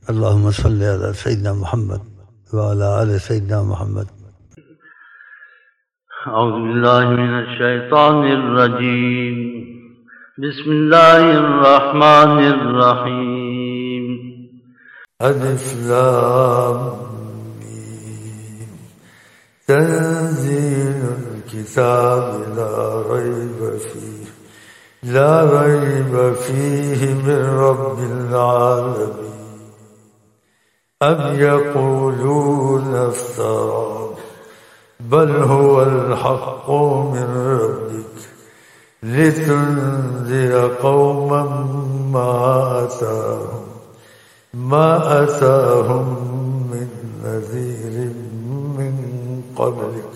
اللهم صل على سيدنا محمد وعلى آل سيدنا محمد. أعوذ بالله من الشيطان الرجيم. بسم الله الرحمن الرحيم. ألف لام ميم. تنزيل الكتاب لا ريب فيه من رب العالمين. أم يقولون افتراه بل هو الحق من ربك لتنذر قوما ما أتاهم من نذير من قبلك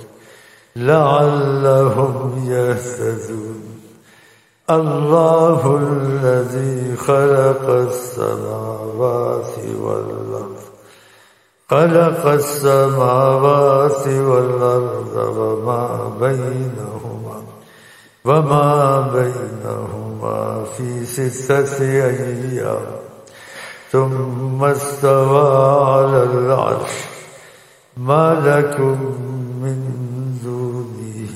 لعلهم يهتدون. الله الذي خلق السماوات والأرض وما بينهما في 6 أيام ثم استوى على العرش. ما لكم من دونه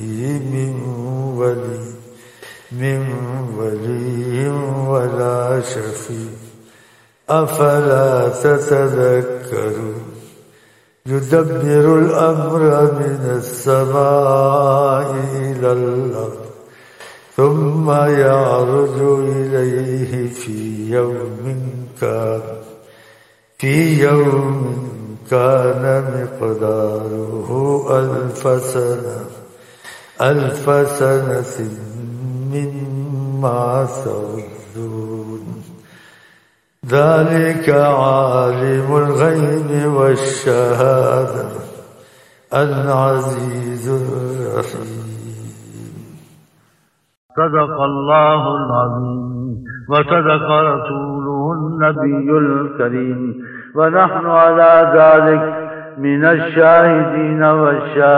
من ولي ولا شفيع أفلا تتذكرون. يدبر الأمر من السماء إلى الأرض ثم يعرج إليه في يوم كان مقداره 1000 سنة مما تعدون. ذلك عالم الغيب والشهادة العزيز الرحيم. صدق الله العظيم وصدق رسوله النبي الكريم، ونحن على ذلك من الشاهدين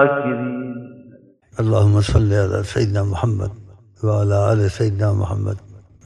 والشاكرين. اللهم صل على سيدنا محمد وعلى آل سيدنا محمد.